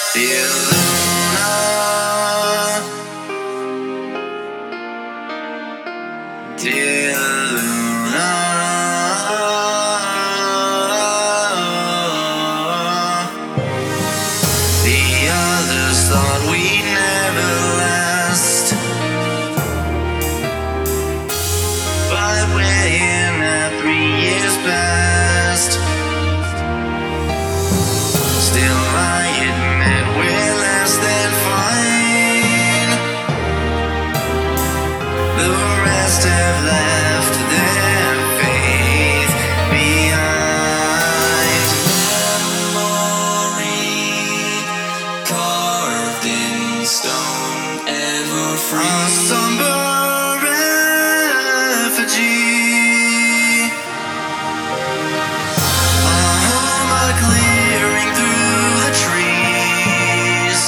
Dear Luna, dear Luna, the others thought we'd never last, but we're here now 3 years past. Still I admit we're less than fine. The rest have left their faith behind. Memory carved in stone, ever free. A somber refugee. A home, a clearing through the trees.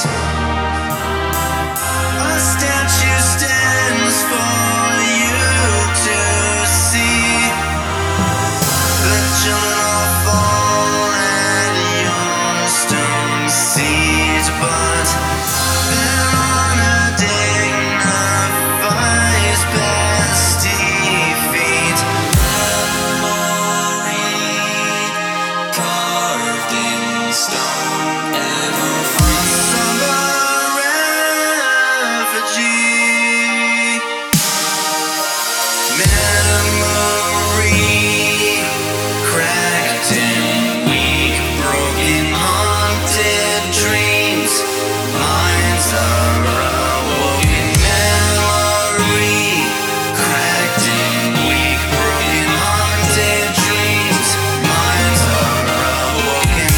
A statue stands for you to see. The children all fall at your stone seat, but their honor dignifies past defeat. Memory carved in stone, ever free. A somber refugee. Memory cracked and weak, broken, haunted dreams. Minds are awoken. Memory cracked and weak, broken, haunted dreams. Minds are awoken.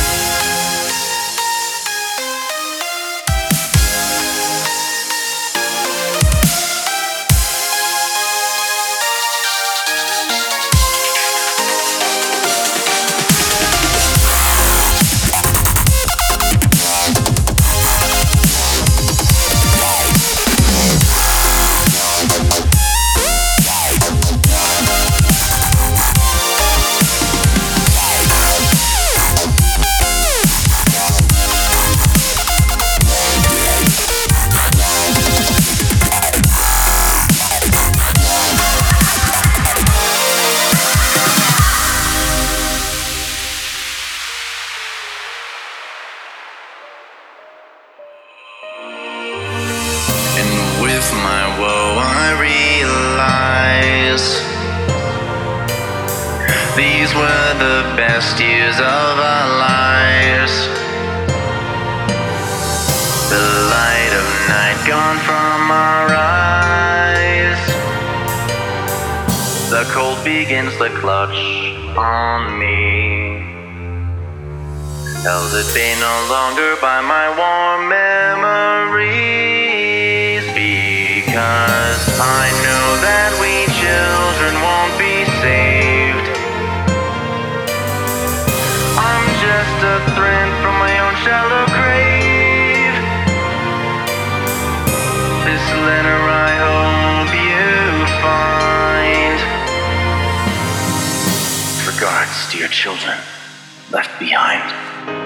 And with my woe I realize these were the best years of our lives. The light of night gone from our eyes. The cold begins to clutch on me. Held at bay no longer by my warm memories, because I know that we children won't be saved. I'm just a thread from my own shallow grave. This letter I hope you find. Regards, dear children left behind.